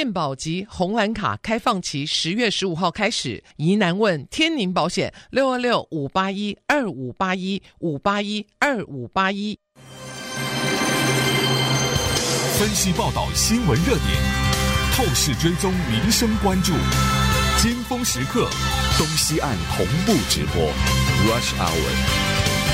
健保及红蓝卡开放期10月15号开始，疑难问天宁保险626-581-2581-581-2581。 分析报道新闻热点，透视追踪民生关注，尖峰时刻，东西岸同步直播 Rush Hour。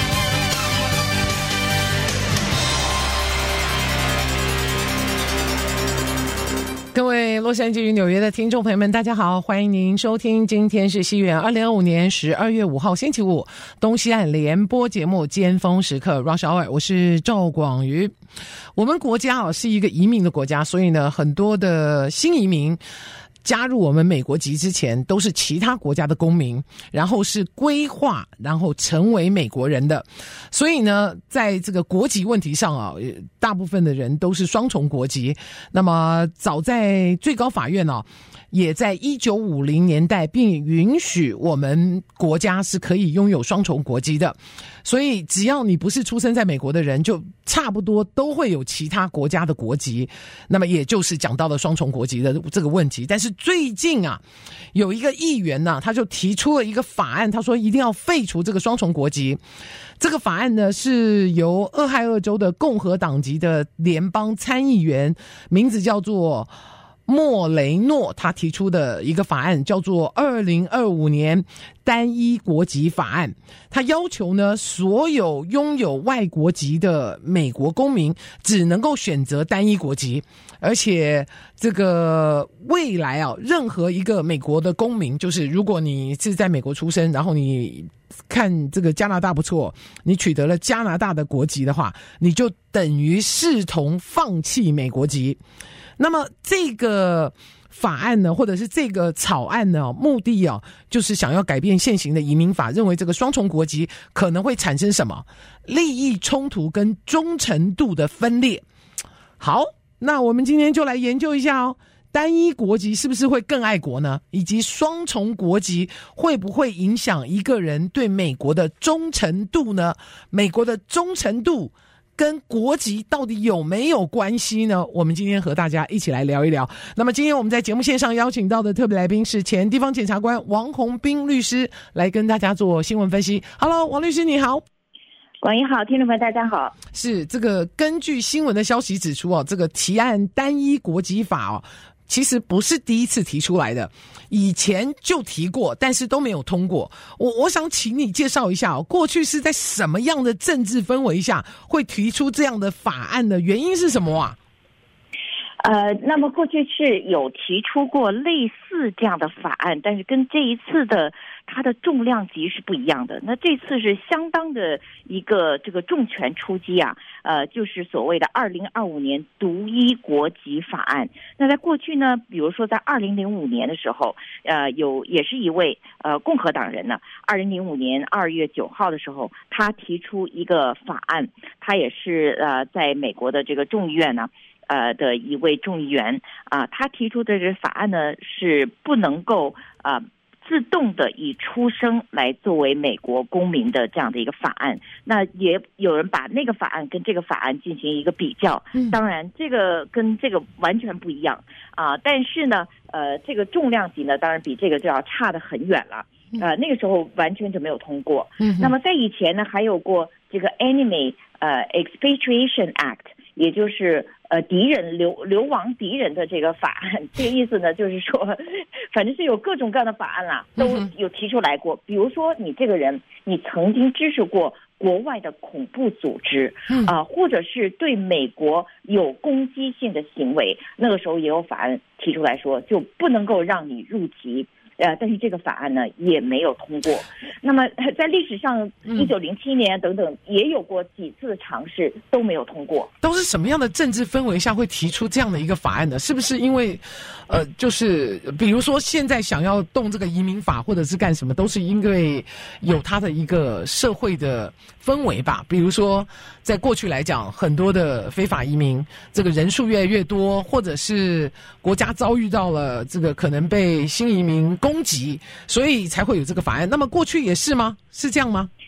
各位洛杉矶与纽约的听众朋友们，大家好，欢迎您收听今天是西元2025年12月5号星期五东西岸联播节目尖峰时刻 Rush Hour， 我是赵广瑜。我们国家是一个移民的国家，所以呢，很多的新移民加入我们美国籍之前都是其他国家的公民，然后是规划然后成为美国人的。所以呢，在这个国籍问题上大部分的人都是双重国籍。那么早在最高法院也在1950年代并允许我们国家是可以拥有双重国籍的。所以只要你不是出生在美国的人，就差不多都会有其他国家的国籍。那么也就是讲到了双重国籍的这个问题。但是最近有一个议员他就提出了一个法案，他说一定要废除这个双重国籍。这个法案呢，是由俄亥俄州的共和党籍的联邦参议员，名字叫做莫雷诺，他提出的一个法案叫做2025年单一国籍法案。他要求呢，所有拥有外国籍的美国公民只能够选择单一国籍，而且这个未来任何一个美国的公民，就是如果你是在美国出生，然后你看这个加拿大不错，你取得了加拿大的国籍的话，你就等于视同放弃美国籍。那么这个法案呢，或者是这个草案呢，目的就是想要改变现行的移民法，认为这个双重国籍可能会产生什么利益冲突跟忠诚度的分裂。好，那我们今天就来研究一下单一国籍是不是会更爱国呢？以及双重国籍会不会影响一个人对美国的忠诚度呢？美国的忠诚度跟国籍到底有没有关系呢？我们今天和大家一起来聊一聊。那么今天我们在节目线上邀请到的特别来宾是前地方检察官王宏斌律师，来跟大家做新闻分析。Hello， 王律师你好。 广义好，听众朋友大家好。 是这个根据新闻的消息指出这个提案单一国籍法其实不是第一次提出来的，以前就提过，但是都没有通过。我想请你介绍一下过去是在什么样的政治氛围下会提出这样的法案的原因是什么那么过去是有提出过类似这样的法案，但是跟这一次的它的重量级是不一样的。那这次是相当的一个这个重拳出击就是所谓的2025年独一国籍法案。那在过去呢，比如说在2005年的时候，也是一位共和党人呢，2005年2月9号的时候，他提出一个法案，他也是在美国的这个众议院呢。的一位众议员他提出的这个法案呢，是不能够自动的以出生来作为美国公民的这样的一个法案。那也有人把那个法案跟这个法案进行一个比较，当然这个跟这个完全不一样但是呢这个重量级呢，当然比这个就要差得很远了。那个时候完全就没有通过。那么在以前呢，还有过这个 Enemy Expatriation Act， 也就是敌人流亡敌人的这个法案。这个意思呢，就是说反正是有各种各样的法案啦，都有提出来过。比如说你这个人，你曾经支持过国外的恐怖组织或者是对美国有攻击性的行为，那个时候也有法案提出来说就不能够让你入籍。但是这个法案呢也没有通过。那么在历史上1907年等等也有过几次的尝试，都没有通过。 都是什么样的政治氛围下会提出这样的一个法案呢？是不是因为就是比如说现在想要动这个移民法或者是干什么，都是因为有它的一个社会的氛围吧？比如说在过去来讲，很多的非法移民这个人数越来越多，或者是国家遭遇到了这个可能被新移民攻击，所以才会有这个法案。那么过去也是吗？是这样吗？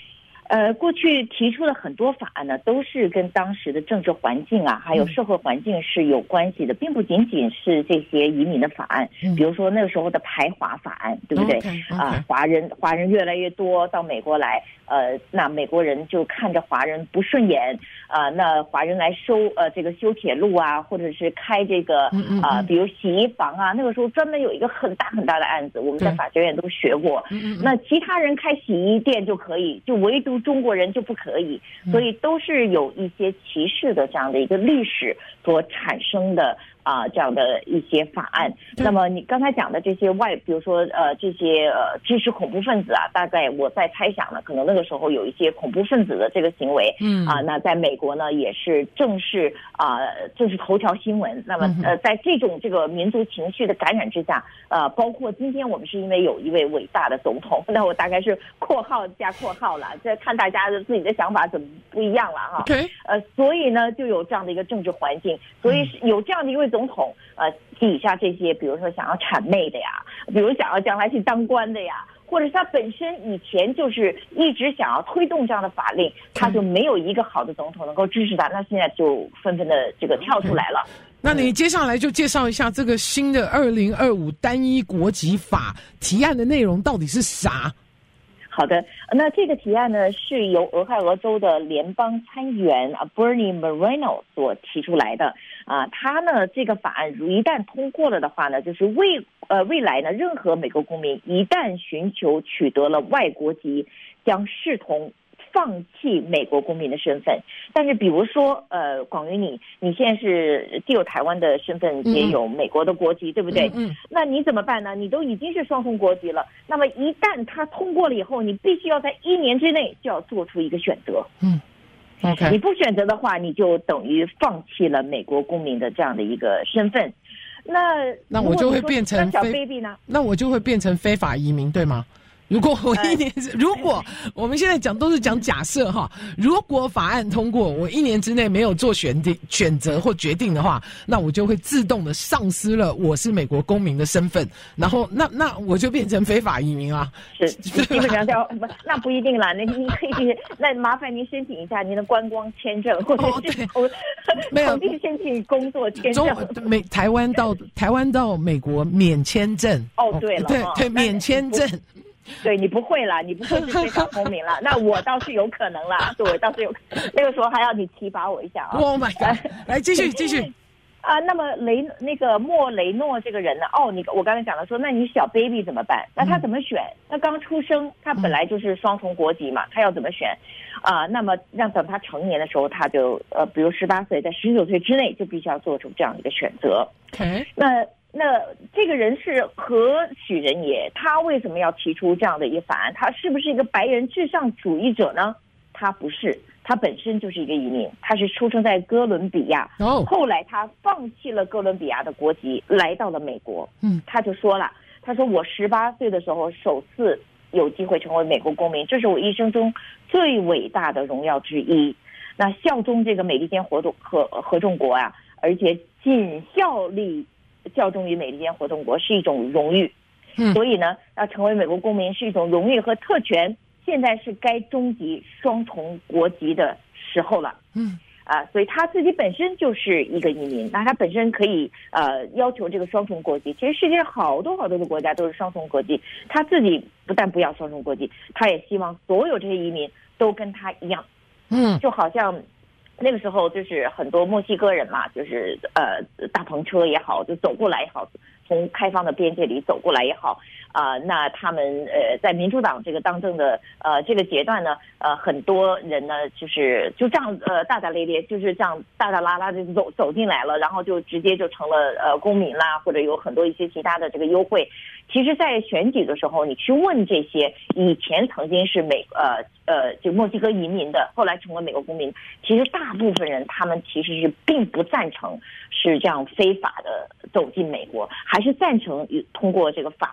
过去提出的很多法案呢，都是跟当时的政治环境啊，还有社会环境是有关系的，并不仅仅是这些移民的法案。比如说那个时候的排华法案，对不对？华人越来越多到美国来，那美国人就看着华人不顺眼那华人来修铁路啊，或者是开这个比如洗衣房啊，那个时候专门有一个很大很大的案子，我们在法学院都学过。那其他人开洗衣店就可以，就唯独中国人就不可以，所以都是有一些歧视的这样的一个历史所产生的这样的一些法案。那么你刚才讲的这些比如说这些支持恐怖分子啊，大概我在猜想呢，可能那个时候有一些恐怖分子的这个行为，那在美国呢也是正是头条新闻。那么在这个民族情绪的感染之下，包括今天我们是因为有一位伟大的总统，那我大概是括号加括号了，这看大家的自己的想法怎么不一样了哈。所以呢就有这样的一个政治环境，所以有这样的一位总统，底下这些比如说想要谄媚的呀，比如想要将来去当官的呀，或者是他本身以前就是一直想要推动这样的法令，他就没有一个好的总统能够支持他，那现在就纷纷的这个跳出来了。 那你接下来就介绍一下这个新的2025单一国籍法提案的内容到底是啥？ 好的，那这个提案呢是由俄亥俄州的联邦参议员Bernie Moreno 所提出来的他呢这个法案一旦通过了的话呢，就是未来呢任何美国公民一旦寻求取得了外国籍，将视同放弃美国公民的身份。但是比如说广云你现在是既有台湾的身份也有美国的国籍，对不对？那你怎么办呢？你都已经是双重国籍了，那么一旦它通过了以后，你必须要在1年之内就要做出一个选择。你不选择的话，你就等于放弃了美国公民的这样的一个身份。那我就会变成小 baby 呢？ 那我就会变成非法移民，对吗？如果我1年如果我们现在都是讲假设哈，如果法案通过，我1年之内没有做选择或决定的话，那我就会自动的丧失了我是美国公民的身份，然后那我就变成非法移民啊。 是，基本上那不一定啦，那你可以，那麻烦您申请一下您的观光签证，或者是投递申请工作签证。 台湾到美国免签证。 对了， 对，免签证。 对，你不会啦，你不会是非常聪明啦。那我倒是有可能啦，对，我倒是有，那个时候还要你提拔我一下啊。 Oh my god！ 来继续。 那么莫雷诺这个人呢？我刚才讲了说，那你小 baby 怎么办？那他怎么选？他刚出生，他本来就是双重国籍嘛，他要怎么选？那么等他成年的时候，他就比如18岁，在19岁之内就必须要做出这样一个选择。那这个人是何许人也？他为什么要提出这样的一个法案？他是不是一个白人至上主义者呢？他不是，他本身就是一个移民，他是出生在哥伦比亚，后来他放弃了哥伦比亚的国籍，来到了美国。他就说了，他说我18岁的时候首次有机会成为美国公民，这是我一生中最伟大的荣耀之一。那效忠这个美利坚合众国啊，而且仅效忠于美利坚合众国是一种荣誉。所以呢，要成为美国公民是一种荣誉和特权，现在是该终极双重国籍的时候了。所以他自己本身就是一个移民，那他本身可以要求这个双重国籍。其实世界上好多的国家都是双重国籍，他自己不但不要双重国籍，他也希望所有这些移民都跟他一样。就好像那个时候就是很多墨西哥人嘛，就是大篷车也好，就走过来也好，从开放的边界里走过来也好，那他们在民主党这个当政的这个阶段呢，很多人呢就这样大大咧咧，就是这样大大拉拉的走进来了，然后就直接就成了公民啦，或者有很多一些其他的这个优惠。其实在选举的时候，你去问这些以前曾经是就墨西哥移民的，后来成为美国公民，其实大部分人他们其实是并不赞成是这样非法的走进美国，还是赞成通过这个法律的这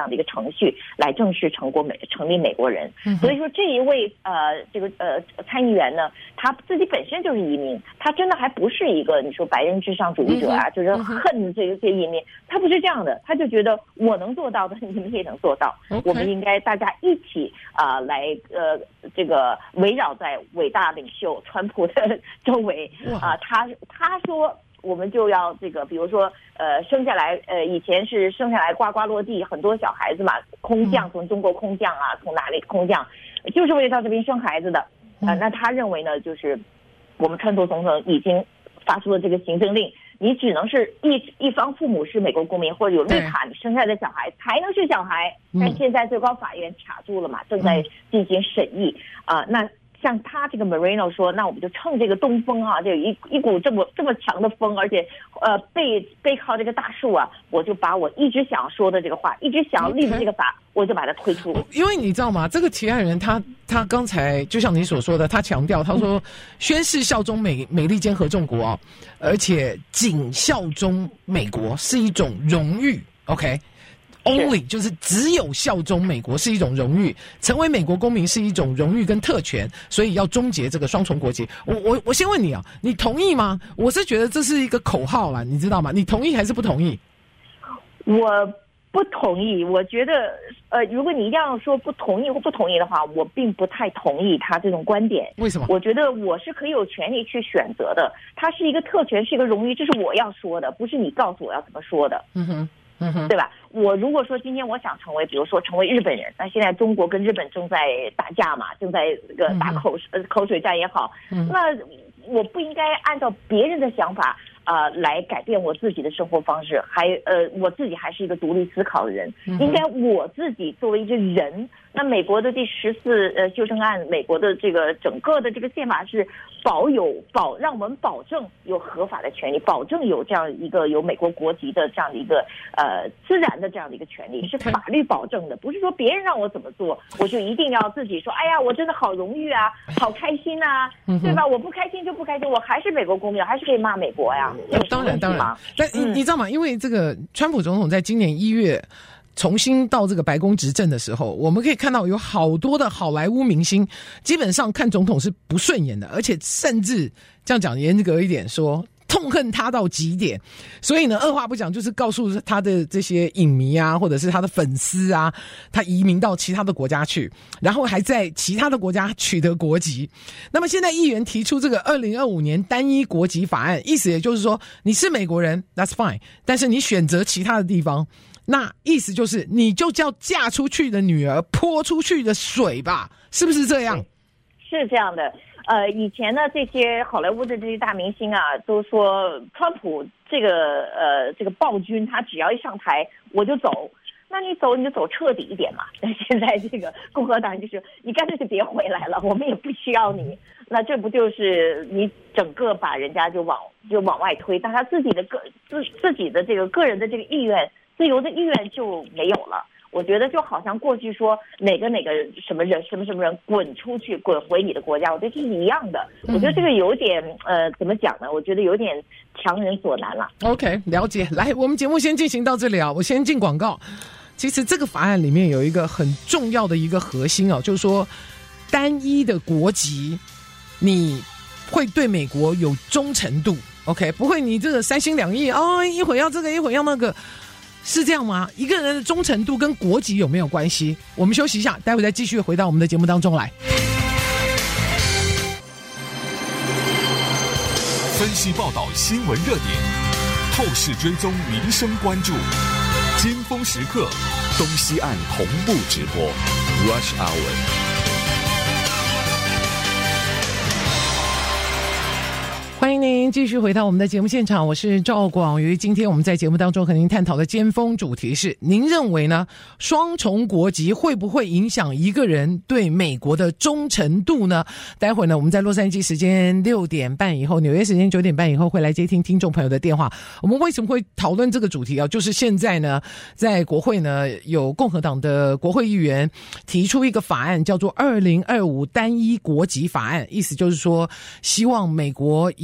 样的一个程序来正式成立美国人。所以说这一位参议员呢，他自己本身就是移民，他真的还不是一个你说白人至上主义者啊，就是恨这些移民，他不是这样的，他就觉得我能做到的你们也能做到，我们应该大家一起来这个围绕在伟大领袖川普的周围他说我们就要这个，比如说生下来以前是生下来呱呱落地，很多小孩子嘛，空降从中国空降啊，从哪里空降，就是为了到这边生孩子的。那他认为呢，就是我们川普总统已经发出了这个行政令，你只能是一方父母是美国公民或者有绿卡，你生下来的小孩才能是小孩。但现在最高法院卡住了嘛，正在进行审议那像他这个 Moreno 说，那我们就趁这个东风啊，就一股这么强的风，而且背靠这个大树啊，我就把我一直想说的这个话，一直想要立的这个法，我就把它推出。 因为你知道吗？这个提案人他刚才就像你所说的，他强调他说宣誓效忠美利坚合众国而且仅效忠美国是一种荣誉。OK。Only 就是只有效忠美国是一种荣誉，成为美国公民是一种荣誉跟特权，所以要终结这个双重国籍。我先问你你同意吗？我是觉得这是一个口号啦，你知道吗？你同意还是不同意？ 我不同意，我觉得如果你一定要说不同意或不同意的话，我并不太同意他这种观点。 为什么？ 我觉得我是可以有权利去选择的，它是一个特权，是一个荣誉，这是我要说的，不是你告诉我要怎么说的。对吧？我如果说今天我想成为，比如说成为日本人，那现在中国跟日本正在打架嘛，正在这个打口水战也好，那我不应该按照别人的想法来改变我自己的生活方式，我自己还是一个独立思考的人，应该我自己作为一个人。那美国的第14修正案，美国的这个整个的这个宪法是让我们保证有合法的权利，保证有这样一个有美国国籍的这样的一个自然的这样的一个权利，是法律保证的，不是说别人让我怎么做我就一定要自己说，哎呀我真的好荣誉啊，好开心啊，对吧？我不开心就不开心，我还是美国公民，还是可以骂美国呀。 当然，但你知道吗？因为这个川普总统在今年1月重新到这个白宫执政的时候，我们可以看到有好多的好莱坞明星基本上看总统是不顺眼的，而且甚至这样讲严格一点说痛恨他到极点，所以呢二话不讲就是告诉他的这些影迷啊或者是他的粉丝啊，他移民到其他的国家去，然后还在其他的国家取得国籍。那么现在议员提出这个2025年单一国籍法案，意思也就是说你是美国人 that's fine， 但是你选择其他的地方，那意思就是你就叫嫁出去的女儿泼出去的水吧，是不是这样？ 是这样的。以前呢，这些好莱坞的这些大明星啊，都说川普这个暴君，他只要一上台我就走。那你走你就走彻底一点嘛。但现在这个共和党就是你干脆就别回来了，我们也不需要你。那这不就是你整个把人家就往外推，但他自己的自己的这个个人的这个意愿。自由的意愿就没有了。我觉得就好像过去说哪个什么人滚出去滚回你的国家，我觉得这是一样的。我觉得这个有点怎么讲呢？我觉得有点强人所难了。 OK， 了解。来，我们节目先进行到这里啊，我先进广告。其实这个法案里面有一个很重要的一个核心就是说单一的国籍你会对美国有忠诚度。OK， 不会你这个三心两意一会要这个一会要那个。是这样吗？一个人的忠诚度跟国籍有没有关系？我们休息一下，待会再继续回到我们的节目当中来。 分析报道新闻热点，透视追踪民生关注，尖峰时刻，东西岸同步直播 Rush Hour。 欢迎您继续回到我们的节目现场，我是赵广瑜。今天我们在节目当中和您探讨的尖峰主题是，您认为呢？双重国籍会不会影响一个人对美国的忠诚度呢？待会呢，我们在洛杉矶时间6点半以后，纽约时间9点半以后会来接听听众朋友的电话。我们为什么会讨论这个主题就是现在呢，在国会呢，有共和党的国会议员提出一个法案，叫做2025单一国籍法案，意思就是说，希望美国以后呢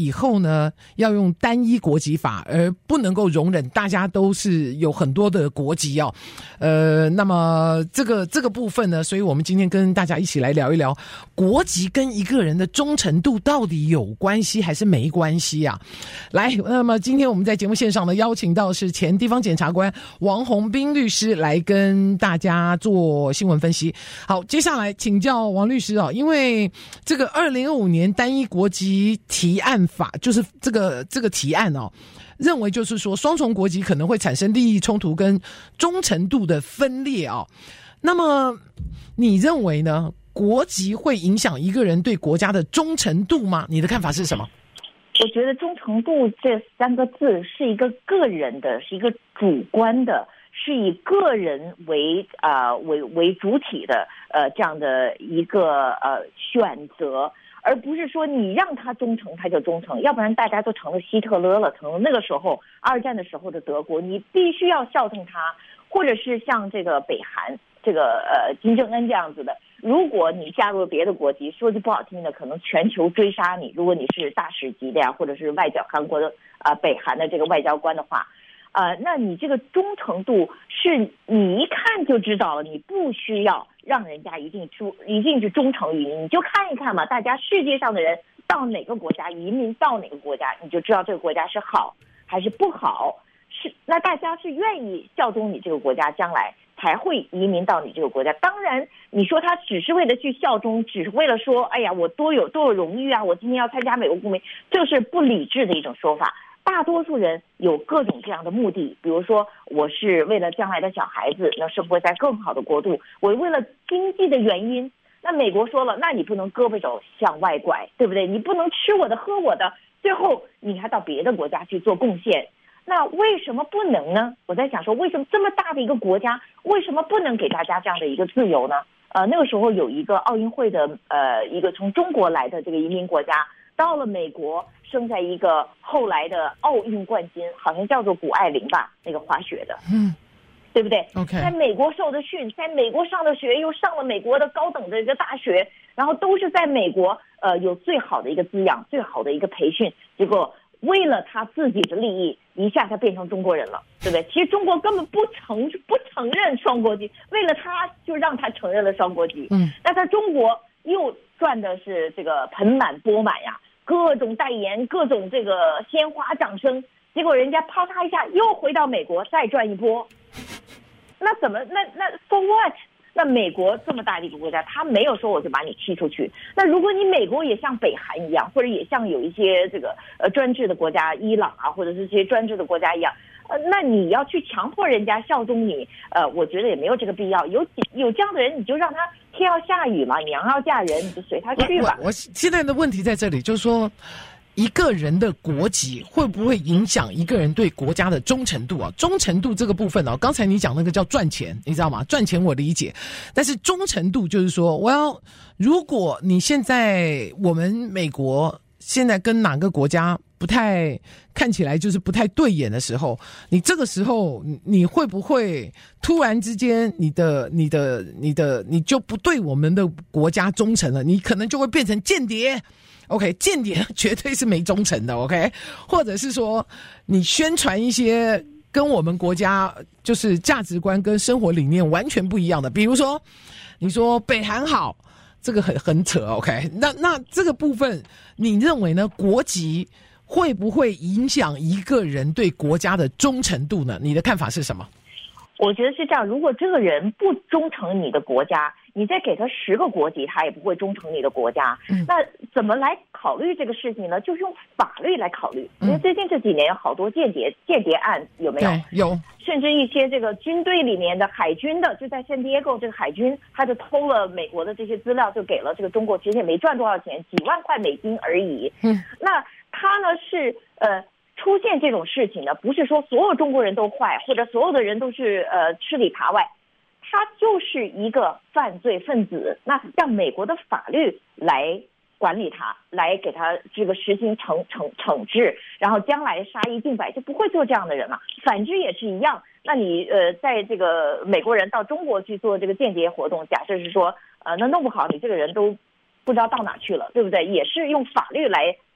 呢要用单一国籍法，而不能够容忍大家都是有很多的国籍哦。那么这个部分呢，所以我们今天跟大家一起来聊一聊，国籍跟一个人的忠诚度到底有关系还是没关系啊？来，那么今天我们在节目线上呢邀请到是前地方检察官王宏斌律师来跟大家做新闻分析。好，接下来请教王律师因为这个2025年单一国籍提案法，就是这个提案认为就是说双重国籍可能会产生利益冲突跟忠诚度的分裂那么你认为呢？国籍会影响一个人对国家的忠诚度吗？你的看法是什么？ 我觉得忠诚度这3个字是一个个人的，是一个主观的，是以个人为主体的这样的一个选择，而不是说你让他忠诚他就忠诚，要不然大家都成了希特勒了，成了那个时候2战的时候的德国，你必须要效忠他，或者是像这个北韩这个金正恩这样子的，如果你加入了别的国籍，说句不好听的，可能全球追杀你。如果你是大使级的呀，或者是外交韩国的北韩的这个外交官的话，那你这个忠诚度是你一看就知道了，你不需要让人家一定是忠诚于你，你就看一看嘛，大家世界上的人到哪个国家移民到哪个国家，你就知道这个国家是好还是不好。那大家是愿意效忠你这个国家，将来才会移民到你这个国家。当然你说他只是为了去效忠，只是为了说哎呀我多有荣誉啊，我今天要参加美国公民，这是不理智的一种说法。大多数人有各种这样的目的，比如说我是为了将来的小孩子，那是不会在更好的国度，我为了经济的原因，那美国说了，那你不能胳膊肘向外拐，对不对？你不能吃我的喝我的，最后你还到别的国家去做贡献。那为什么不能呢？我在想说，为什么这么大的一个国家，为什么不能给大家这样的一个自由呢？那个时候有一个奥运会的一个从中国来的这个移民国家，到了美国，生在一个后来的奥运冠军，好像叫做谷爱凌吧，那个滑雪的，对不对？ OK， 在美国受的训，在美国上的学，又上了美国的高等的一个大学，然后都是在美国有最好的一个滋养，最好的一个培训，结果为了他自己的利益，一下他变成中国人了，对不对？其实中国根本不承认双国籍，为了他就让他承认了双国籍。那在中国又赚的是这个盆满钵满呀，各种代言，各种这个鲜花掌声，结果人家啪嚓一下又回到美国再赚一波。那怎么那 for what？那美国这么大的一个国家，他没有说我就把你踢出去。那如果你美国也像北韩一样，或者也像有一些这个专制的国家，伊朗啊，或者是这些专制的国家一样，那你要去强迫人家效忠你，我觉得也没有这个必要。有这样的人，你就让他天要下雨嘛，娘要嫁人，你就随他去吧。 我现在的问题在这里，就是说，一个人的国籍会不会影响一个人对国家的忠诚度啊？忠诚度这个部分刚才你讲那个叫赚钱，你知道吗？赚钱我理解，但是忠诚度就是说，如果你现在我们美国现在跟哪个国家不太看起来就是不太对眼的时候，你这个时候你会不会突然之间你就不对我们的国家忠诚了？你可能就会变成间谍。OK， 间谍绝对是没忠诚的 ，OK， 或者是说你宣传一些跟我们国家就是价值观跟生活理念完全不一样的，比如说你说北韩好，这个很扯 ，OK， 那这个部分你认为呢？国籍会不会影响一个人对国家的忠诚度呢？你的看法是什么？ 我觉得是这样，如果这个人不忠诚你的国家，你再给他10个国籍，他也不会忠诚你的国家。那怎么来考虑这个事情呢？就是用法律来考虑。因为最近这几年有好多间谍案，有没有？ 有。甚至一些这个军队里面的海军的，就在圣地亚哥这个海军，他就偷了美国的这些资料，就给了这个中国，其实也没赚多少钱，几万块美金而已。那他呢是出现这种事情呢，不是说所有中国人都坏，或者所有的人都是吃里扒外，他就是一个犯罪分子，那让美国的法律来管理他，来给他这个实行惩治，然后将来杀一儆百，就不会做这样的人了。反之也是一样，那你在这个美国人到中国去做这个间谍活动，假设是说那弄不好你这个人都不知道到哪去了，对不对？也是用法律来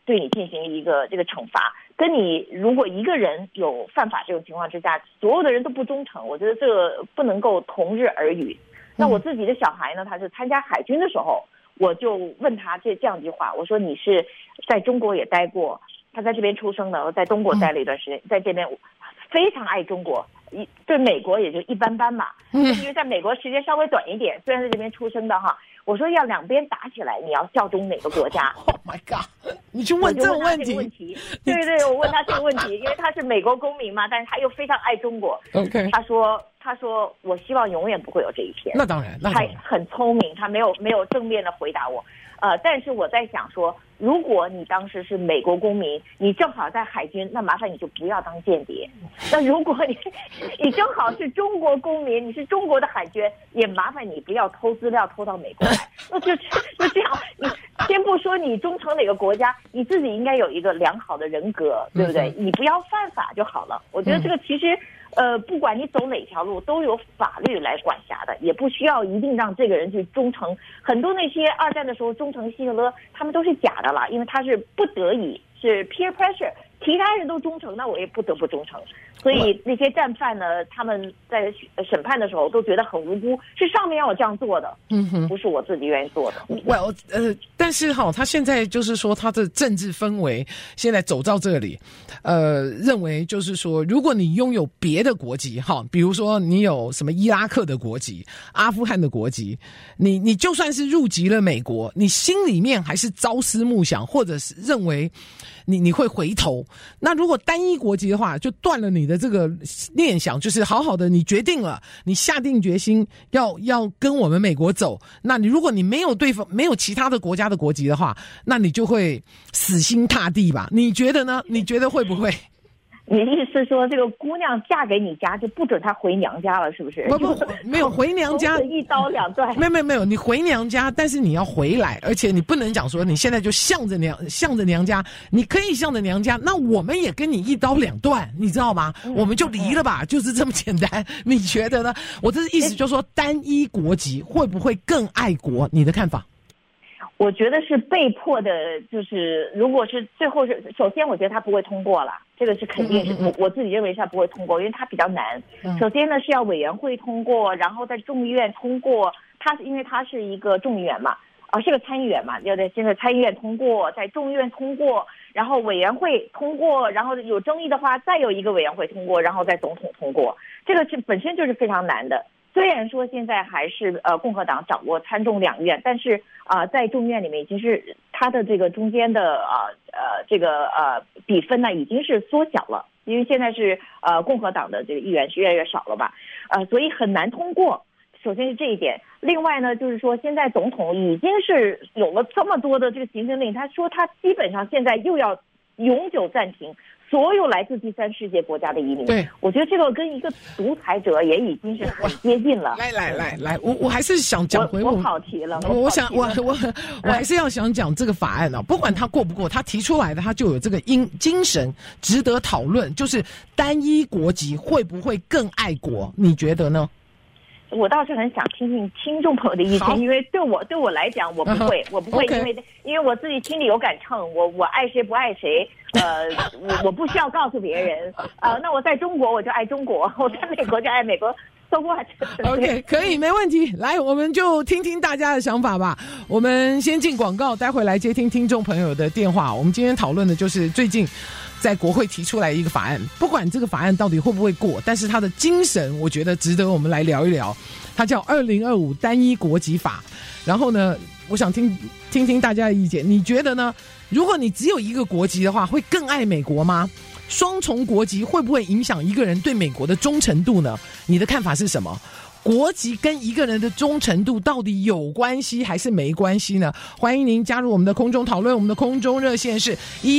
对你进行一个这个惩罚。跟你如果一个人有犯法这种情况之下，所有的人都不忠诚，我觉得这个不能够同日而语。那我自己的小孩呢，他是参加海军的时候，我就问他这样一句话，我说你是在中国也待过，他在这边出生的，在中国待了一段时间，在这边非常爱中国，对美国也就一般般嘛，因为在美国时间稍微短一点，虽然在这边出生的哈。我说要两边打起来，你要效忠哪个国家 ？Oh my god！ 你去问这种问题？ 对，我问他这个问题，因为他是美国公民嘛，但是他又非常爱中国。 OK， 他说我希望永远不会有这一天。 那当然， 他很聪明，他没有正面的回答我。但是我在想说，如果你当时是美国公民，你正好在海军，那麻烦你就不要当间谍。那如果你正好是中国公民，你是中国的海军，也麻烦你不要偷资料偷到美国来。就这样，你先不说你忠诚哪个国家，你自己应该有一个良好的人格，对不对？你不要犯法就好了。我觉得这个其实。不管你走哪条路，都有法律来管辖的，也不需要一定让这个人去忠诚。很多那些二战的时候忠诚希特勒，他们都是假的了，因为他是不得已，是 peer pressure， 其他人都忠诚，那我也不得不忠诚。所以那些战犯呢，他们在审判的时候都觉得很无辜，是上面要我这样做的，不是我自己愿意做的。 Well， 但是他现在就是说他的政治氛围现在走到这里，认为就是说，如果你拥有别的国籍，比如说你有什么伊拉克的国籍、阿富汗的国籍，你就算是入籍了美国，你心里面还是朝思暮想，或者是认为你会回头。那如果单一国籍的话，就断了你的这个念想，就是好好的你决定了，你下定决心要跟我们美国走，那如果你没有其他的国家的国籍的话，那你就会死心塌地吧？你觉得呢？你觉得会不会？ 你的意思说这个姑娘嫁给你家就不准她回娘家了，是不是？ 不，没有回娘家， 一刀两断。 没有，你回娘家，但是你要回来，而且你不能讲说你现在就向着娘家，你可以向着娘家，那我们也跟你一刀两断，你知道吗？我们就离了吧，就是这么简单。你觉得呢？我这意思就是说，单一国籍会不会更爱国？你的看法？ 我觉得是被迫的，就是如果是最后是，首先我觉得他不会通过了，这个是肯定是，我自己认为是他不会通过，因为他比较难。首先呢是要委员会通过，然后在众议院通过，因为他是一个众议员嘛，是个参议员嘛，要在现在参议院通过，在众议院通过，然后委员会通过，然后有争议的话再有一个委员会通过，然后再总统通过，这个本身就是非常难的。虽然说现在还是共和党掌握参众两院，但是在众院里面已经是它的这个中间的比分呢已经是缩小了，因为现在是共和党的这个议员是越来越少了吧，所以很难通过。首先是这一点，另外呢就是说现在总统已经是有了这么多的这个行政令，他说他基本上现在又要永久暂停所有来自第三世界国家的移民。 对， 我觉得这个跟一个独裁者也已经是很接近了。 来，我还是想讲回我跑题了。 我还是要想讲这个法案不管他过不过，他提出来的他就有这个精神值得讨论，就是单一国籍会不会更爱国？你觉得呢？ 我倒是很想听听听众朋友的意见，因为对我来讲，我不会，我不会，因为我自己心里有杆秤，我爱谁不爱谁，我不需要告诉别人，那我在中国我就爱中国，我在美国就爱美国。So what? OK， 可以，没问题。来，我们就听听大家的想法吧。我们先进广告，待会来接听听众朋友的电话。我们今天讨论的就是最近在国会提出来一个法案，不管这个法案到底会不会过，但是它的精神我觉得值得我们来聊一聊。它叫2025单一国籍法。然后呢，我想听听大家的意见，你觉得呢？如果你只有一个国籍的话，会更爱美国吗？双重国籍会不会影响一个人对美国的忠诚度呢？你的看法是什么？国籍跟一个人的忠诚度到底有关系还是没关系呢？欢迎您加入我们的空中讨论，我们的空中热线是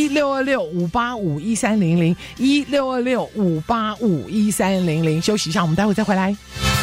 1626-585-1300 1626-585-1300。休息一下，我们待会再回来。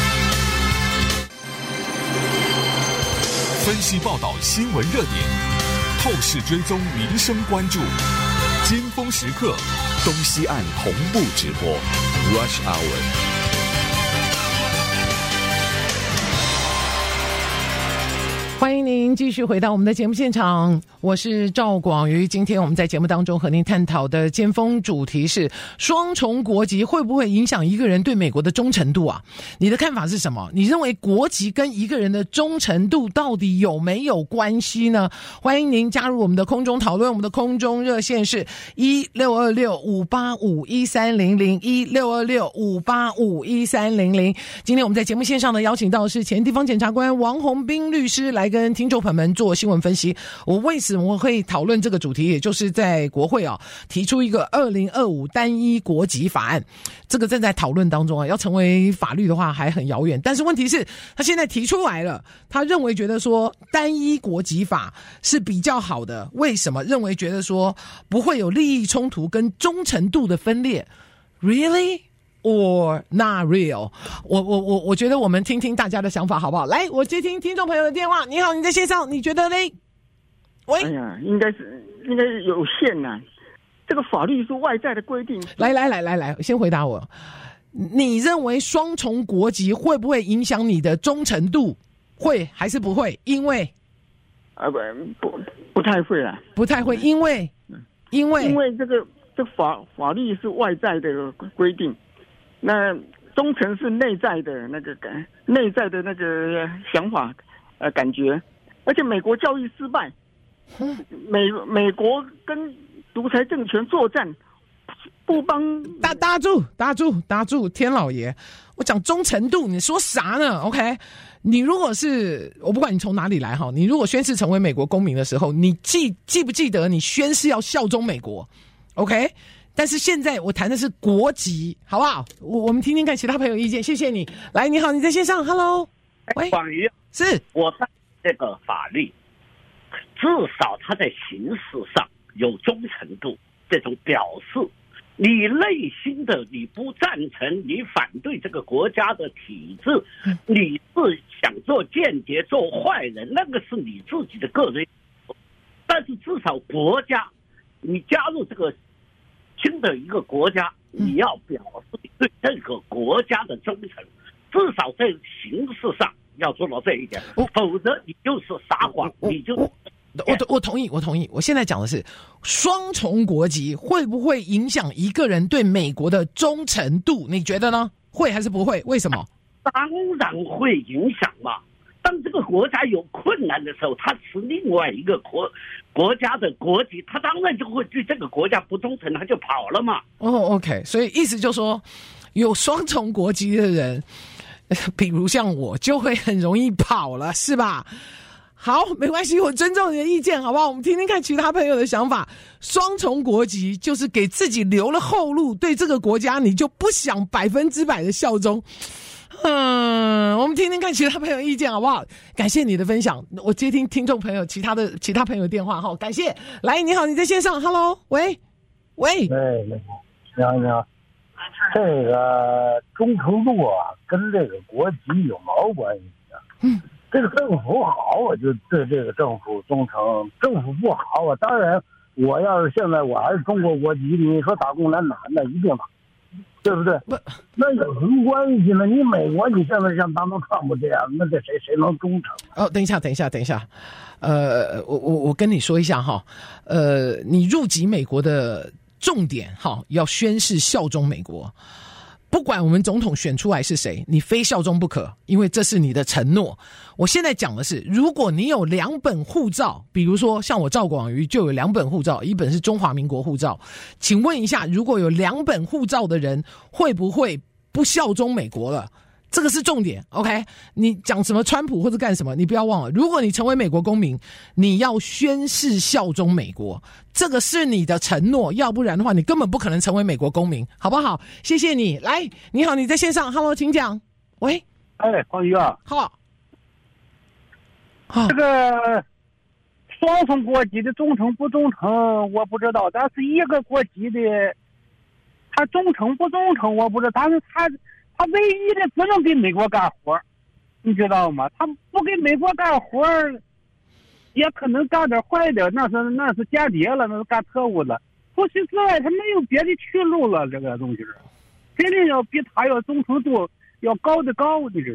分析报道新闻热点，透视追踪民生关注，尖峰时刻东西岸同步直播 Rush Hour。 欢迎您您继续回到我们的节目现场，我是赵广瑜。今天我们在节目当中和您探讨的尖峰主题是双重国籍会不会影响一个人对美国的忠诚度啊？你的看法是什么？你认为国籍跟一个人的忠诚度到底有没有关系呢？欢迎您加入我们的空中讨论，我们的空中热线是1626-585-1300 今天我们在节目线上呢邀请到的是前地方检察官王宏斌律师来跟听众朋友们做新闻分析。我为什么会讨论这个主题，也就是在国会提出一个2025单一国籍法案，这个正在讨论当中要成为法律的话还很遥远，但是问题是他现在提出来了，他认为觉得说单一国籍法是比较好的。为什么？认为觉得说不会有利益冲突跟忠诚度的分裂。 Really?Or not real？ 我觉得我们听听大家的想法好不好？来，我接听听众朋友的电话。你好，你在线上，你觉得呢？喂， 哎呀，应该有限呐、这个法律是外在的规定。 来，先回答我。你认为双重国籍会不会影响你的忠诚度？会还是不会？因为不太会啊， 不太会，因为这法律是外在的规定。那忠诚是内在的那个想法感觉，而且美国教育失败，美国跟独裁政权作战，不帮打住，天老爷，我讲忠诚度，你说啥呢 ？OK， 你如果是我不管你从哪里来哈，你如果宣誓成为美国公民的时候，你记不记得你宣誓要效忠美国 ？OK。但是现在我谈的是国籍，好不好？我们听听看其他朋友意见，谢谢你。来，你好，你在线上 ，Hello， 喂， 广瑜， 是我在这个法律，至少他在形式上有忠诚度，这种表示，你内心的你不赞成，你反对这个国家的体制，你是想做间谍、做坏人，那个是你自己的个人，但是至少国家，你加入这个新的一个国家，你要表示对这个国家的忠诚，至少在形式上要做到这一点，否则你就是撒谎，你就我同意。我现在讲的是双重国籍会不会影响一个人对美国的忠诚度？你觉得呢？会还是不会？为什么？ 当然会影响嘛。当这个国家有困难的时候，他是另外一个国家的国籍，他当然就会对这个国家不忠诚，他就跑了嘛。 OK， 所以意思就是说，有双重国籍的人，比如像我，就会很容易跑了，是吧？好，没关系，我尊重你的意见，好不好？我们听听看其他朋友的想法。双重国籍就是给自己留了后路，对这个国家你就不想100%的效忠。我们听听看其他朋友意见好不好？感谢你的分享，我接听听众朋友其他朋友电话哈，感谢。来，你好，你在线上 ，Hello， 喂， 你好，这个忠诚度啊，跟这个国籍有毛关系啊？这个政府好，我就对这个政府忠诚；政府不好啊，当然，我要是现在我还是中国国籍，你说打共产党那一定打。对不对？不，那有什么关系呢？你美国，你现在像当川普这样，那这谁能忠诚？ 等一下，我跟你说一下哈，你入籍美国的重点哈，要宣誓效忠美国。不管我们总统选出来是谁，你非效忠不可，因为这是你的承诺。我现在讲的是，如果你有2本护照，比如说像我赵广瑜就有2本护照，一本是中华民国护照，请问一下，如果有2本护照的人，会不会不效忠美国了？这个是重点 ，OK？ 你讲什么川普或者干什么，你不要忘了，如果你成为美国公民，你要宣誓效忠美国，这个是你的承诺，要不然的话，你根本不可能成为美国公民，好不好？谢谢你。来，你好，你在线上 ，Hello， 请讲。喂， 黄宇啊， 好， 这个双重国籍的忠诚不忠诚我不知道，但是一个国籍的他忠诚不忠诚我不知道，但是他唯一的不能给美国干活，你知道吗？他不给美国干活，也可能干点坏的，那是间谍了，那是干特务了。除此之外，他没有别的去路了。这个东西是，真正要比他要忠诚度要高的高，你知道吗？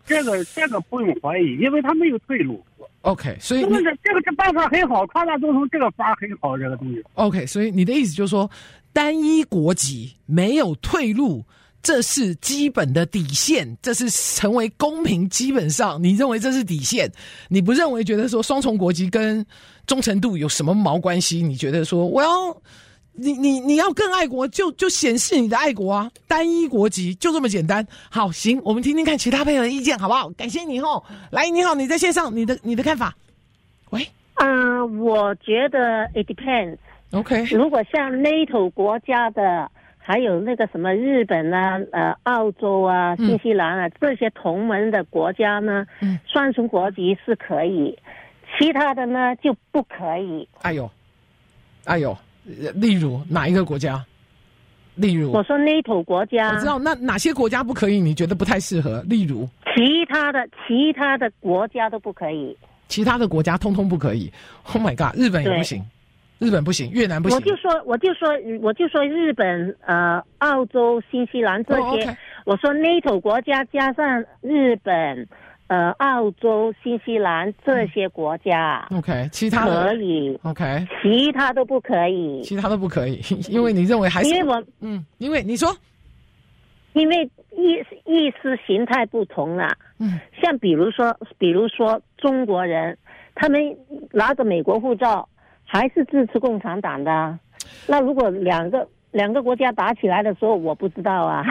这个不用怀疑，因为他没有退路。 OK， 所以这办法很好，川大总统这个法很好，这个东西。 OK， 所以你的意思就是说，单一国籍没有退路，这是基本的底线，这是成为公民基本上你认为这是底线，你不认为觉得说双重国籍跟忠诚度有什么毛关系？你觉得说我要你要更爱国，就显示你的爱国啊，单一国籍就这么简单。好，行，我们听听看其他朋友的意见好不好？感谢你吼，来，你好，你在线上，你的看法？喂， 我觉得 it depends。OK， 如果像 NATO 国家的，还有那个什么日本啊、澳洲啊、新西兰啊、这些同盟的国家呢，双重国籍是可以，其他的呢就不可以。哎呦。 例如哪一个国家？例如我说 NATO 国家， 我知道。那哪些国家不可以？你觉得不太适合？例如其他的国家都不可以， 其他的国家通通不可以。Oh my god， 日本也不行，日本不行，越南不行。 我就说日本、澳洲、新西兰这些。Okay. 我说 NATO 国家加上日本。澳洲、新西兰这些国家 ，OK， 其他的可以 ，OK， 其他都不可以， 因为你认为还是因为你说， 因为意识形态不同啦，像比如说中国人，他们拿着美国护照还是支持共产党的，那如果两个国家打起来的时候，我不知道啊。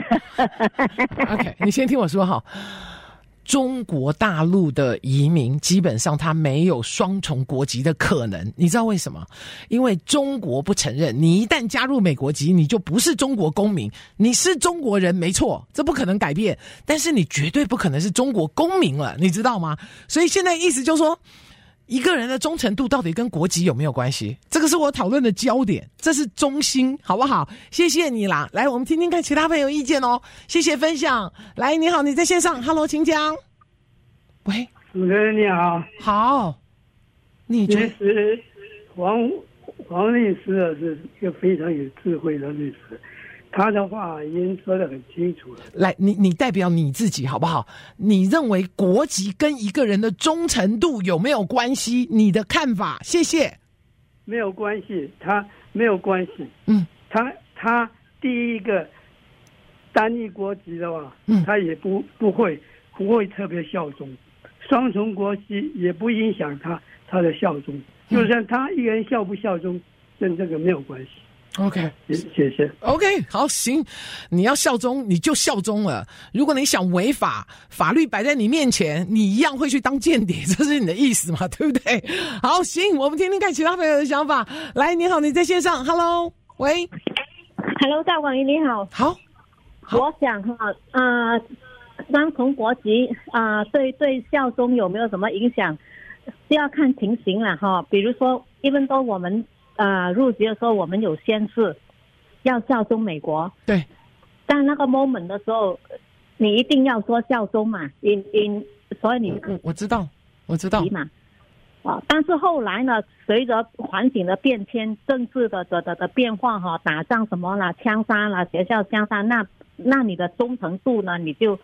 OK， 你先听我说哈。中国大陆的移民基本上他没有双重国籍的可能，你知道为什么？因为中国不承认，你一旦加入美国籍，你就不是中国公民，你是中国人没错，这不可能改变，但是你绝对不可能是中国公民了，你知道吗？所以现在意思就是说，一个人的忠诚度到底跟国籍有没有关系？这个是我讨论的焦点，这是中心，好不好？谢谢你啦，来，我们听听看其他朋友意见哦。谢谢分享。来，你好，你在线上 ，Hello， 请讲。喂， 主持人你好。 好，你觉得其实黄律师是一个非常有智慧的律师。他的话已经说得很清楚了。 来，你代表你自己好不好？你认为国籍跟一个人的忠诚度有没有关系？你的看法，谢谢。 没有关系，他没有关系。他第一个单一国籍的话，他也不会特别效忠。双重国籍也不影响他的效忠，就算他一个人效不效忠，跟这个没有关系。 OK， 谢谢。 OK， 好，行，你要效忠你就效忠了。如果你想违法，法律摆在你面前，你一样会去当间谍，这是你的意思嘛？对不对？好，行，我们听听看其他朋友的想法。来，你好，你在线上 ，Hello， 喂 ，Hello， 大广宇你好。 好， 我想双重国籍对效忠有没有什么影响？是要看情形了哈。比如说，因为我们入籍的时候，我们有宣誓要效忠美国。 对。 但那个 moment 的时候，你一定要说效忠嘛，所以你我知道嘛。但是后来呢，随着环境的变迁、政治的变化哈，打仗什么啦、枪杀啦、学校枪杀，那你的忠诚度呢，你就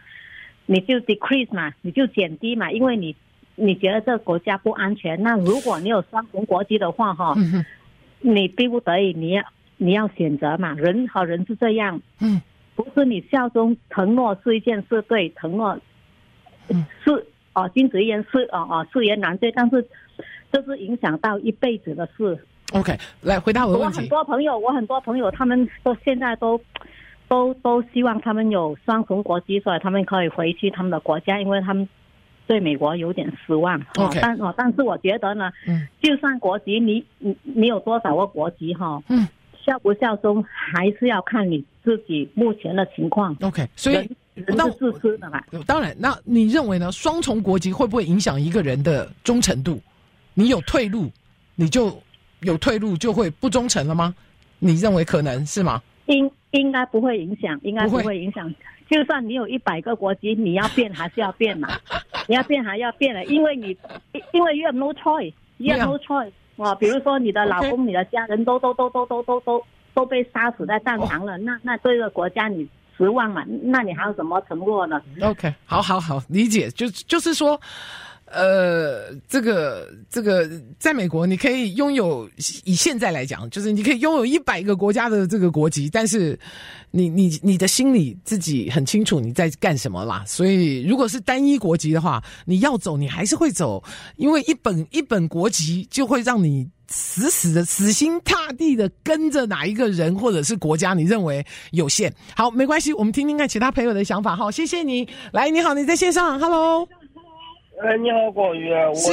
decrease 嘛，你就减低嘛，因为你觉得这个国家不安全。那如果你有双重国籍的话哈，你逼不得已你要选择嘛，人和人是这样，不是你效忠承诺是一件事，对，承诺是君子一言是言难对，但是这是影响到一辈子的事。 OK， 来回答我的问题。 我很多朋友他们现在都希望他们有双重国籍，所以他们可以回去他们的国家，因为他们对美国有点失望。 Okay. 但是我觉得呢，就算国籍你有多少个国籍哈，效不效忠还是要看你自己目前的情况。 OK， 所以人是自私的嘛。 当然，那你认为呢？双重国籍会不会影响一个人的忠诚度？你有退路，你就有退路就会不忠诚了吗？你认为可能是吗？ 应该不会影响，就算你有100个国籍，你要变还是要变嘛？你要变还要变了，因为you have no choice， 比如说你的老公、你的家人都被杀死在战场了，那这个国家你 10万嘛，那你还有什么承诺呢 ？OK， 好，理解，就是说。这个在美国你可以拥有，以现在来讲，就是你可以拥有100个国家的这个国籍，但是你的心里自己很清楚你在干什么啦。所以如果是单一国籍的话，你要走你还是会走，因为一本国籍就会让你死心塌地的跟着哪一个人或者是国家你认为有限。好，没关系，我们听听看其他朋友的想法。好，谢谢你。来，你好，你在线上 ，Hello。 你好，广宇。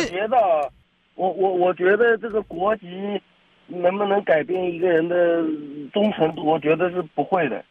我觉得这个国籍能不能改变一个人的忠诚度？我觉得是不会的。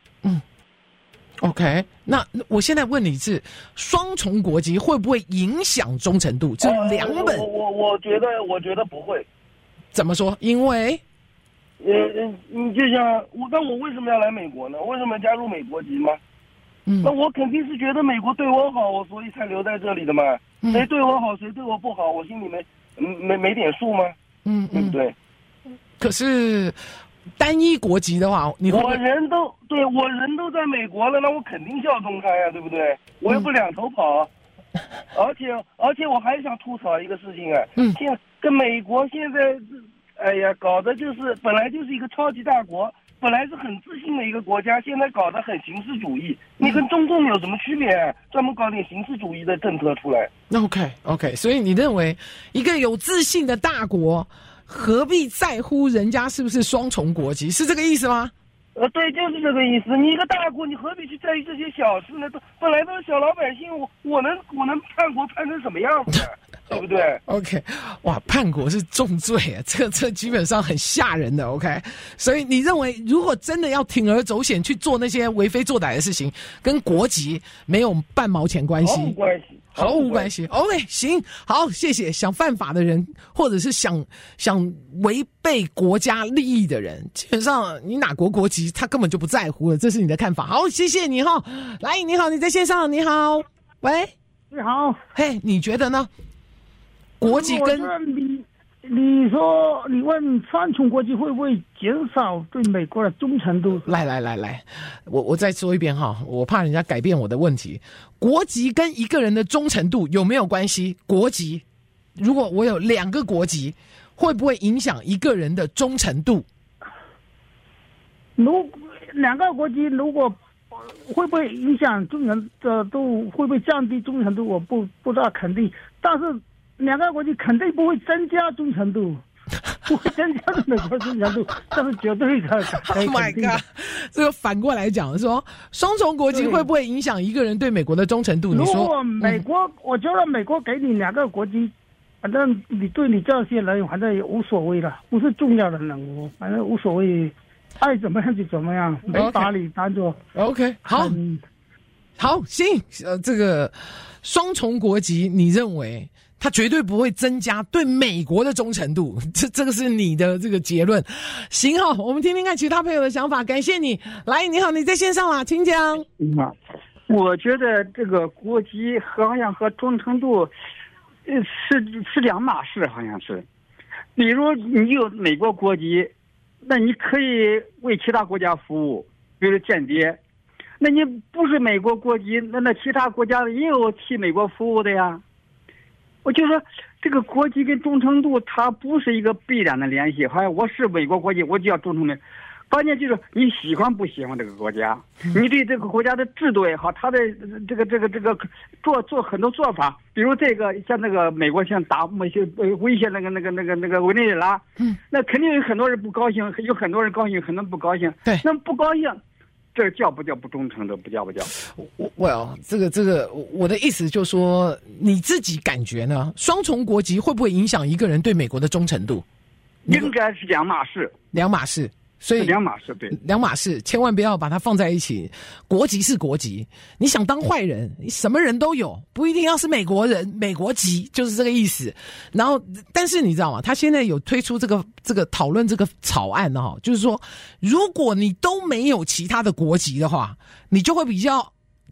OK， 那我现在问你是双重国籍会不会影响忠诚度？这两本， 我觉得不会。 怎么说？因为你就像那我为什么要来美国呢？为什么加入美国籍吗？那我肯定是觉得美国对我好，我所以才留在这里的嘛。谁对我好，谁对我不好，我心里没点数吗？对不对？ 可是单一国籍的话， 我人都在美国了，那我肯定效忠他呀，对不对？我又不两头跑。而且我还想吐槽一个事情啊，现跟美国现在，哎呀，搞的就是本来就是一个超级大国。本来是很自信的一个国家，现在搞得很形式主义。你跟中共有什么区别？专门搞点形式主义的政策出来。 OK， 所以你认为一个有自信的大国，何必在乎人家是不是双重国籍？是这个意思吗？ 对，就是这个意思。你一个大国，你何必去在意这些小事呢？本来都是小老百姓，我能叛国叛成什么样子？对不对 ？OK， 哇，叛国是重罪啊，这基本上很吓人的。OK， 所以你认为，如果真的要铤而走险去做那些为非作歹的事情，跟国籍没有半毛钱关系，毫无关系。OK， 行，好，谢谢。想犯法的人，或者是想违背国家利益的人，基本上你哪国国籍，他根本就不在乎了。这是你的看法。好，谢谢你哈。来，你好，你在线上，你好，喂， 你好， 嘿，你觉得呢？国籍跟你说你问双重国籍会不会减少对美国的忠诚度？ 来，我再说一遍哈，我怕人家改变我的问题。国籍跟一个人的忠诚度有没有关系？国籍，如果我有2个国籍，会不会影响一个人的忠诚度？ 2个国籍如果会不会影响忠诚度？会不会降低忠诚度？我不大肯定，但是2个国籍肯定不会增加忠诚度，不会增加美国忠诚度，这是绝对的。 Oh my god！ 这个反过来讲，说双重国籍会不会影响一个人对美国的忠诚度？你说， 如果美国，我觉得美国给你2个国籍，反正你对你这些人反正也无所谓了，不是重要的人物，反正无所谓，爱怎么样就怎么样，没把你当做 OK。好，行，这个双重国籍，你认为？它绝对不会增加对美国的忠诚度，这个是你的这个结论。行哈，我们听听看其他朋友的想法。感谢你，来，你好，你在线上啦，请讲。 我觉得这个国籍好像和忠诚度是两码事，好像是。比如你有美国国籍，那你可以为其他国家服务，比如间谍。那你不是美国国籍，那其他国家也有替美国服务的呀。我就说这个国籍跟忠诚度它不是一个必然的联系，好像我是美国国籍我就要忠诚的，关键就是你喜欢不喜欢这个国家，你对这个国家的制度也好，它的这个做很多做法，比如这个像那个美国像打威胁那个委内瑞拉，那肯定有很多人不高兴，有很多人高兴，很多人不高兴， 对， 那不高兴。这叫不叫不忠诚的？不叫。 这个，我的意思就是说，你自己感觉呢？双重国籍会不会影响一个人对美国的忠诚度？ 应该是两码事。 所以两码事，对， 两码事，千万不要把它放在一起。国籍是国籍，你想当坏人，你什么人都有，不一定要是美国人、美国籍，就是这个意思。然后，但是你知道吗？他现在有推出这个讨论这个草案呢，就是说，如果你都没有其他的国籍的话，你就会比较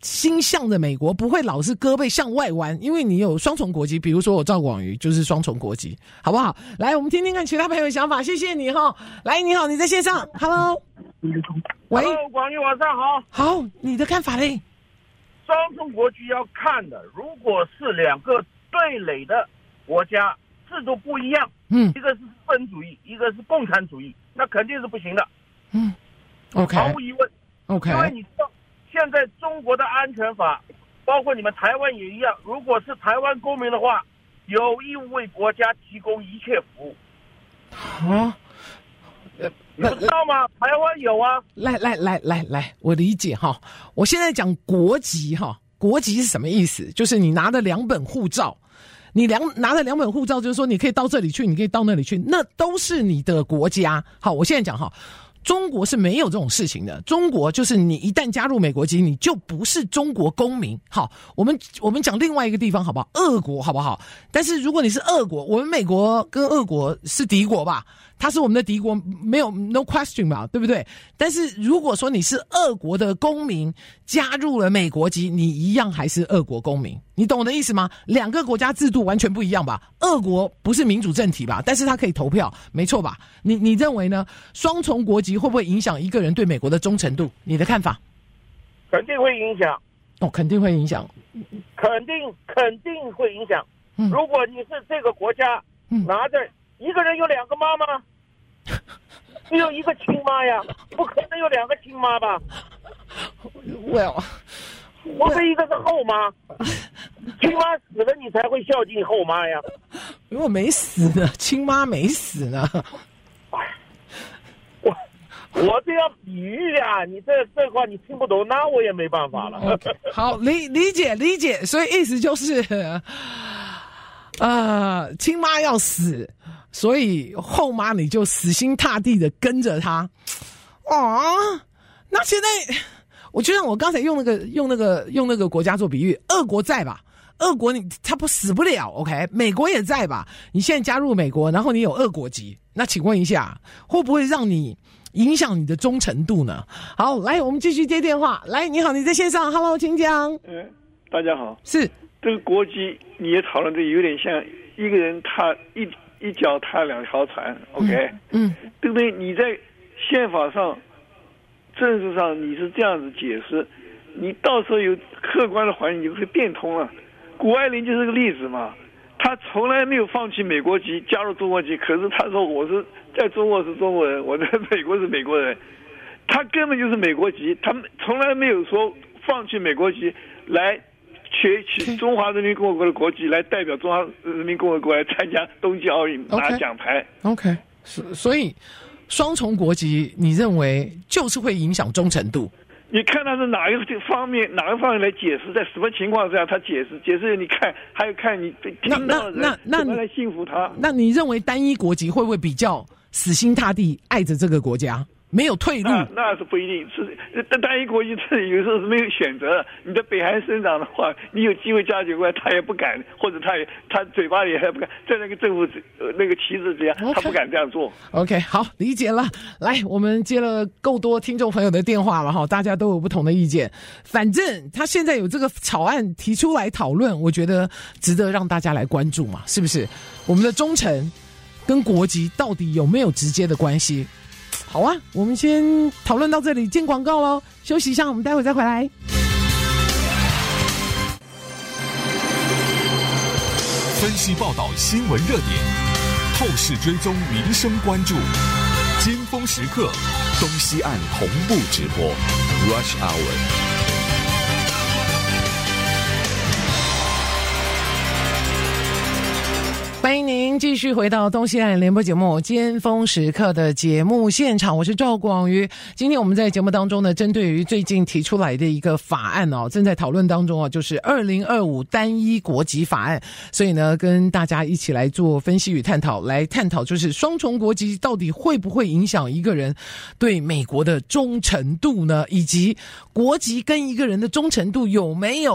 心向着美国，不会老是胳膊向外弯，因为你有双重国籍，比如说我赵广瑜就是双重国籍，好不好？来，我们听听看其他朋友的想法，谢谢你哈。来，你好，你在线上 ，Hello， 喂 ，Hello， 广瑜晚上好。 好，你的看法嘞？ 双重国籍要看的，如果是两个对垒的国家，制度不一样，一个是资本主义，一个是共产主义，那肯定是不行的。 OK， 毫无疑问。 OK， 因为你知道，现在中国的安全法，包括你们台湾也一样，如果是台湾公民的话，有义务为国家提供一切服务。你不知道吗？台湾有啊。 来，我理解哈。我现在讲国籍哈，国籍是什么意思？就是你拿的2本护照。你拿了2本护照，就是说你可以到这里去，你可以到那里去，那都是你的国家。好，我现在讲哈，中国是没有这种事情的。中国就是你一旦加入美国籍，你就不是中国公民。好，我们讲另外一个地方好不好？俄国好不好？但是如果你是俄国，我们美国跟俄国是敌国吧？他是我们的敌国，没有 no question 吧，对不对？但是如果说你是俄国的公民，加入了美国籍，你一样还是俄国公民，你懂我的意思吗？两个国家制度完全不一样吧？俄国不是民主政体吧？但是他可以投票，没错吧？你认为呢？双重国籍会不会影响一个人对美国的忠诚度？你的看法？ 肯定会影响。 肯定会影响。 肯定会影响。如果你是这个国家拿着一个人有2个妈妈。只有一个亲妈呀，不可能有2个亲妈吧 ？Well， 除非一个是后妈，亲妈死了你才会孝敬后妈呀。 如果没死呢，亲妈没死呢。 我这样比喻呀，你这话你听不懂，那我也没办法了。 Okay， 好，理解，所以意思就是，亲妈要死。所以后妈你就死心塌地的跟着他，那现在我就像我刚才用那个国家做比喻，俄国在吧？俄国他不死不了 ，OK？ 美国也在吧？你现在加入美国，然后你有俄国籍，那请问一下，会不会让你影响你的忠诚度呢？好，来，我们继续接电话。来，你好，你在线上 ，Hello， 请讲。 大家好， 是这个国籍你也讨论的有点像一个人他一脚踏2条船 ，OK， 对不对？你在宪法上、政治上你是这样子解释，你到时候有客观的环境，你就会变通了。谷爱凌就是个例子嘛，他从来没有放弃美国籍，加入中国籍，可是他说我是在中国是中国人，我在美国是美国人，他根本就是美国籍，他们从来没有说放弃美国籍来。取中华人民共和国的国籍来代表中华人民共和国来参加冬季奥运拿奖牌。 OK， 所以双重国籍你认为就是会影响忠诚度？ 你看他是哪一个方面来解释，在什么情况下他解释你看，还有看你听到的人怎么来信服他。 那你认为单一国籍会不会比较死心塌地爱着这个国家？没有退路， 那是不一定。是单一国籍，有时候是没有选择。你在北韩生长的话，你有机会加进过来，他也不敢，或者他嘴巴里还不敢，在那个政府那个旗帜之下，他不敢这样做。 OK， 好，理解了。来，我们接了够多听众朋友的电话了哈，大家都有不同的意见。反正他现在有这个草案提出来讨论，我觉得值得让大家来关注嘛，是不是？我们的忠诚跟国籍到底有没有直接的关系？好啊，我们先讨论到这里，见广告咯，休息一下，我们待会再回来。 分析报道新闻热点，透视追踪民生关注，尖峰时刻，东西岸同步直播 Rush Hour。 欢迎您继续回到东西岸联播节目尖峰时刻的节目现场，我是赵广瑜。今天我们在节目当中呢，针对于最近提出来的一个法案正在讨论当中就是2025单一国籍法案，所以呢跟大家一起来做分析与探讨，来探讨就是双重国籍到底会不会影响一个人对美国的忠诚度呢，以及国籍跟一个人的忠诚度有没有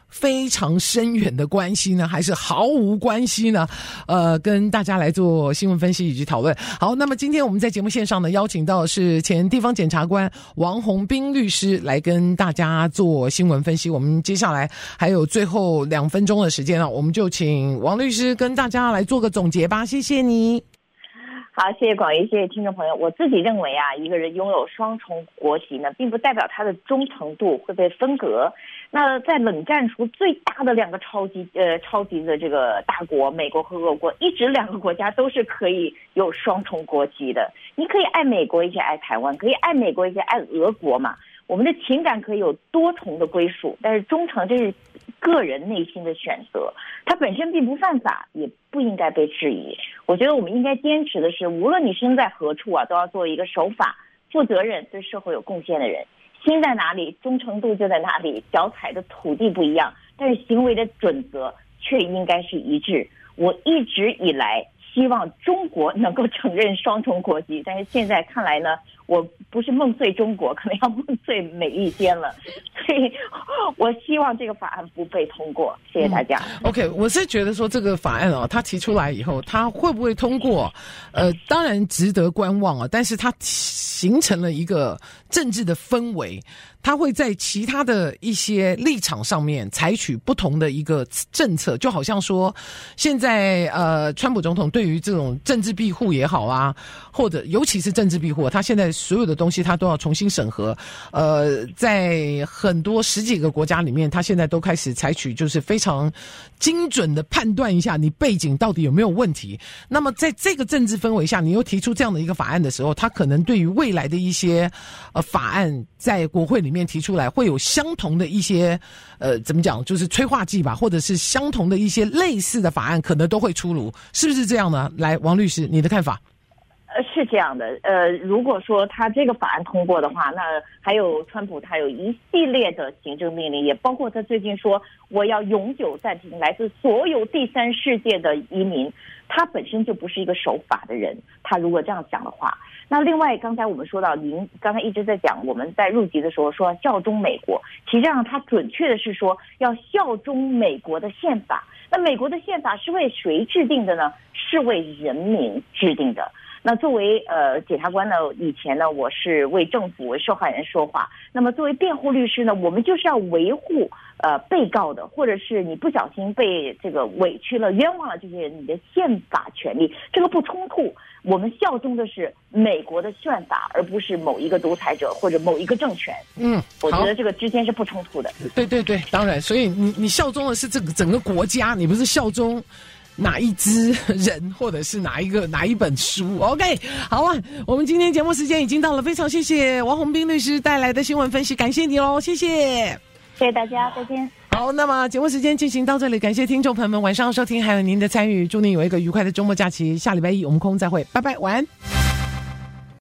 非常深远的关系呢，还是毫无关系呢？跟大家来做新闻分析以及讨论。好，那么今天我们在节目线上呢，邀请到的是前地方检察官王宏斌律师来跟大家做新闻分析。我们接下来还有最后2分钟的时间我们就请王律师跟大家来做个总结吧。谢谢你。 好，谢谢广义，谢谢听众朋友。我自己认为一个人拥有双重国籍呢，并不代表他的忠诚度会被分隔。那在冷战时最大的2个超级的这个大国，美国和俄国，一直2个国家都是可以有双重国籍的。你可以爱美国，一起爱台湾，可以爱美国，一起爱俄国嘛。我们的情感可以有多重的归属，但是忠诚这是个人内心的选择，它本身并不犯法，也不应该被质疑。我觉得我们应该坚持的是，无论你身在何处都要做一个守法、负责任、对社会有贡献的人。心在哪里，忠诚度就在哪里。脚踩的土地不一样，但是行为的准则却应该是一致。我一直以来希望中国能够承认双重国籍，但是现在看来呢，我不是梦碎中国，可能要梦碎美利坚了。所以我希望这个法案不被通过。谢谢大家。 OK， 我是觉得说这个法案它提出来以后，它会不会通过？当然值得观望但是它形成了一个政治的氛围，它会在其他的一些立场上面采取不同的一个政策，就好像说现在川普总统对于这种政治庇护也好或者尤其是政治庇护，他现在所有的东西他都要重新审核。在很多10几个国家里面，他现在都开始采取就是非常精准的判断一下你背景到底有没有问题。那么在这个政治氛围下，你又提出这样的一个法案的时候，他可能对于未来的一些法案在国会里面提出来，会有相同的一些怎么讲，就是催化剂吧，或者是相同的一些类似的法案可能都会出炉，是不是这样呢？来，王律师，你的看法？ 是这样的，如果说他这个法案通过的话，那还有川普他有一系列的行政命令，也包括他最近说我要永久暂停来自所有第三世界的移民，他本身就不是一个守法的人，他如果这样讲的话。那另外刚才我们说到，您刚才一直在讲我们在入籍的时候说效忠美国，实际上他准确的是说要效忠美国的宪法。那美国的宪法是为谁制定的呢？是为人民制定的。那作为检察官呢，以前呢我是为政府为受害人说话，那么作为辩护律师呢，我们就是要维护被告的，或者是你不小心被这个委屈了、冤枉了这些人你的宪法权利，这个不冲突。我们效忠的是美国的宪法，而不是某一个独裁者或者某一个政权。我觉得这个之间是不冲突的。 对对对，当然，所以你效忠的是这个整个国家，你不是效忠哪一支人或者是哪一本书。 OK， 好啊，我们今天节目时间已经到了，非常谢谢王宏斌律师带来的新闻分析，感谢你咯，谢谢。 谢谢大家，再见。 好，那么节目时间进行到这里，感谢听众朋友们晚上收听还有您的参与，祝您有一个愉快的周末假期，下礼拜一我们空中再会，拜拜，晚安。